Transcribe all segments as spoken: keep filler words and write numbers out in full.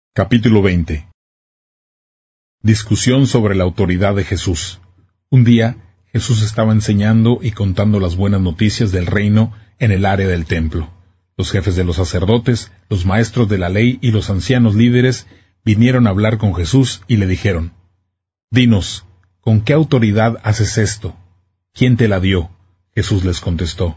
Capítulo veinte. Discusión sobre la autoridad de Jesús. Un día, Jesús estaba enseñando y contando las buenas noticias del reino en el área del templo. Los jefes de los sacerdotes, los maestros de la ley y los ancianos líderes vinieron a hablar con Jesús y le dijeron: «Dinos, ¿con qué autoridad haces esto? ¿Quién te la dio?». Jesús les contestó: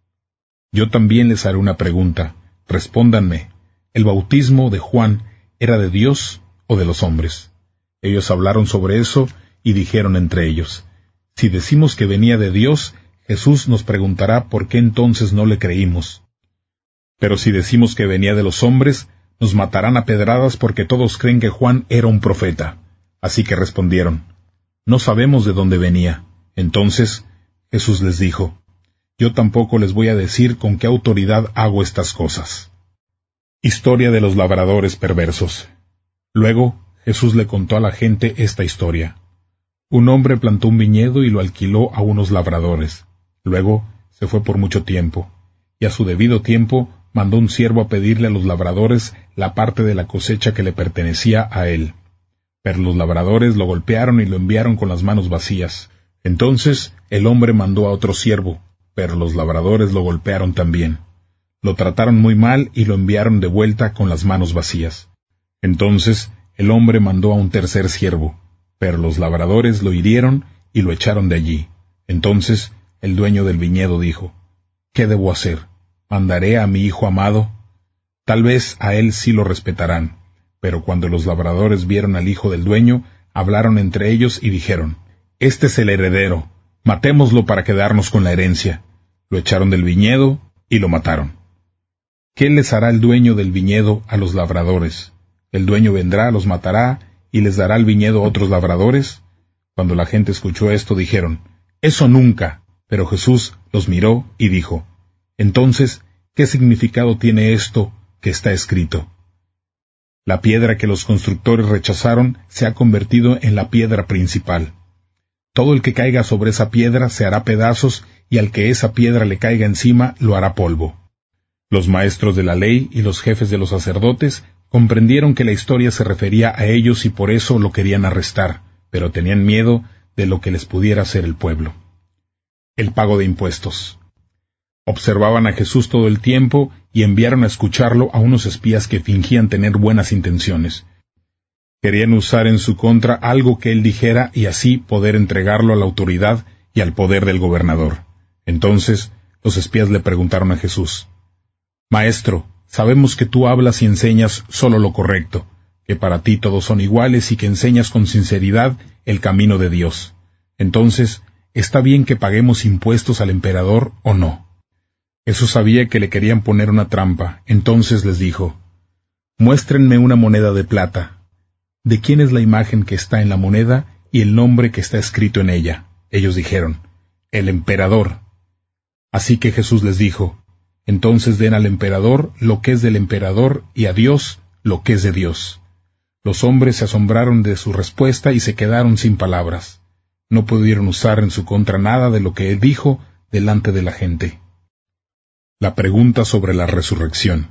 «Yo también les haré una pregunta. Respóndanme. ¿El bautismo de Juan era de Dios o de los hombres?». Ellos hablaron sobre eso y dijeron entre ellos: «Si decimos que venía de Dios, Jesús nos preguntará por qué entonces no le creímos. Pero si decimos que venía de los hombres, nos matarán a pedradas porque todos creen que Juan era un profeta». Así que respondieron: «No sabemos de dónde venía». Entonces Jesús les dijo: «Yo tampoco les voy a decir con qué autoridad hago estas cosas». Historia de los labradores perversos. Luego Jesús le contó a la gente esta historia. Un hombre plantó un viñedo y lo alquiló a unos labradores. Luego se fue por mucho tiempo, y a su debido tiempo mandó un siervo a pedirle a los labradores la parte de la cosecha que le pertenecía a él. Pero los labradores lo golpearon y lo enviaron con las manos vacías. Entonces el hombre mandó a otro siervo, pero los labradores lo golpearon también. Lo trataron muy mal y lo enviaron de vuelta con las manos vacías. Entonces el hombre mandó a un tercer siervo, pero los labradores lo hirieron y lo echaron de allí. Entonces el dueño del viñedo dijo: «¿Qué debo hacer? ¿Mandaré a mi hijo amado? Tal vez a él sí lo respetarán». Pero cuando los labradores vieron al hijo del dueño, hablaron entre ellos y dijeron: «Este es el heredero, matémoslo para quedarnos con la herencia». Lo echaron del viñedo y lo mataron. ¿Qué les hará el dueño del viñedo a los labradores? ¿El dueño vendrá, los matará y les dará el viñedo a otros labradores? Cuando la gente escuchó esto, dijeron: «Eso nunca». Pero Jesús los miró y dijo: «Entonces, ¿qué significado tiene esto que está escrito? La piedra que los constructores rechazaron se ha convertido en la piedra principal. Todo el que caiga sobre esa piedra se hará pedazos, y al que esa piedra le caiga encima lo hará polvo». Los maestros de la ley y los jefes de los sacerdotes comprendieron que la historia se refería a ellos y por eso lo querían arrestar, pero tenían miedo de lo que les pudiera hacer el pueblo. El pago de impuestos. Observaban a Jesús todo el tiempo y enviaron a escucharlo a unos espías que fingían tener buenas intenciones. Querían usar en su contra algo que él dijera y así poder entregarlo a la autoridad y al poder del gobernador. Entonces los espías le preguntaron a Jesús: «Maestro, sabemos que tú hablas y enseñas solo lo correcto, que para ti todos son iguales y que enseñas con sinceridad el camino de Dios. Entonces, ¿está bien que paguemos impuestos al emperador o no?». Jesús sabía que le querían poner una trampa, entonces les dijo: «Muéstrenme una moneda de plata. ¿De quién es la imagen que está en la moneda y el nombre que está escrito en ella?». Ellos dijeron: «El emperador». Así que Jesús les dijo: «Entonces den al emperador lo que es del emperador y a Dios lo que es de Dios». Los hombres se asombraron de su respuesta y se quedaron sin palabras. No pudieron usar en su contra nada de lo que él dijo delante de la gente. La pregunta sobre la resurrección.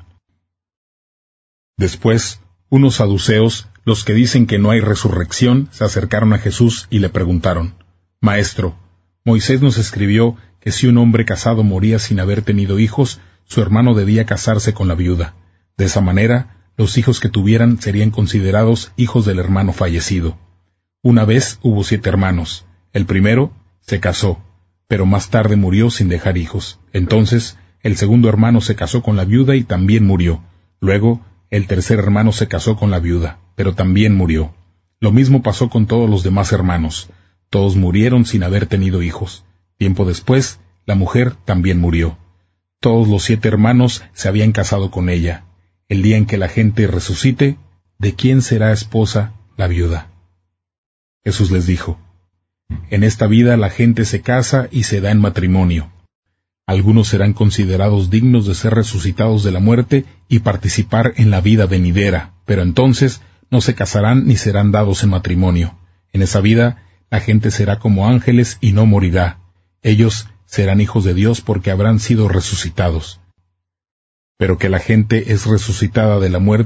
Después, unos saduceos, los que dicen que no hay resurrección, se acercaron a Jesús y le preguntaron: «Maestro, Moisés nos escribió que si un hombre casado moría sin haber tenido hijos, su hermano debía casarse con la viuda. De esa manera, los hijos que tuvieran serían considerados hijos del hermano fallecido. Una vez hubo siete hermanos. El primero se casó, pero más tarde murió sin dejar hijos. Entonces, el segundo hermano se casó con la viuda y también murió. Luego, el tercer hermano se casó con la viuda, pero también murió. Lo mismo pasó con todos los demás hermanos. Todos murieron sin haber tenido hijos. Tiempo después, la mujer también murió. Todos los siete hermanos se habían casado con ella. El día en que la gente resucite, ¿de quién será esposa la viuda?». Jesús les dijo: «En esta vida la gente se casa y se da en matrimonio. Algunos serán considerados dignos de ser resucitados de la muerte y participar en la vida venidera, pero entonces no se casarán ni serán dados en matrimonio. En esa vida la gente será como ángeles y no morirá. Ellos serán hijos de Dios porque habrán sido resucitados. Pero que la gente es resucitada de la muerte,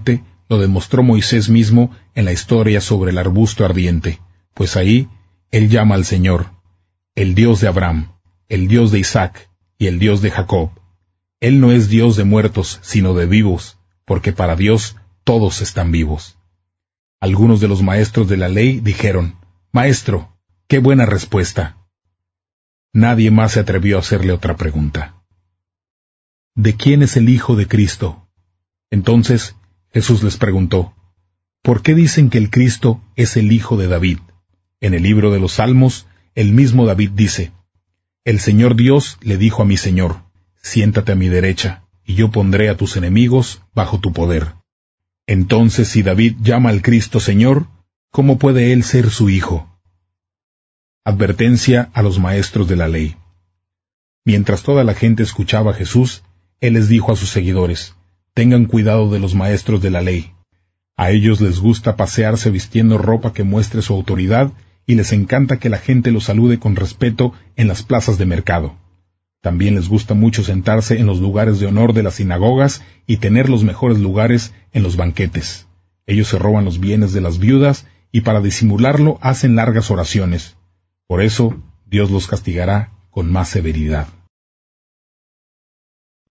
lo demostró Moisés mismo en la historia sobre el arbusto ardiente, pues ahí él llama al Señor, el Dios de Abraham, el Dios de Isaac y el Dios de Jacob. Él no es Dios de muertos, sino de vivos, porque para Dios todos están vivos. Algunos de los maestros de la ley dijeron, Maestro, qué buena respuesta. Nadie más se atrevió a hacerle otra pregunta. ¿De quién es el Hijo de Cristo? Entonces Jesús les preguntó, ¿por qué dicen que el Cristo es el Hijo de David? En el libro de los Salmos, el mismo David dice, El Señor Dios le dijo a mi Señor, siéntate a mi derecha, y yo pondré a tus enemigos bajo tu poder. Entonces, si David llama al Cristo Señor, ¿cómo puede él ser su hijo? Advertencia a los maestros de la ley. Mientras toda la gente escuchaba a Jesús, él les dijo a sus seguidores, tengan cuidado de los maestros de la ley. A ellos les gusta pasearse vistiendo ropa que muestre su autoridad y les encanta que la gente los salude con respeto en las plazas de mercado. También les gusta mucho sentarse en los lugares de honor de las sinagogas y tener los mejores lugares en los banquetes. Ellos se roban los bienes de las viudas y para disimularlo hacen largas oraciones. Por eso, Dios los castigará con más severidad.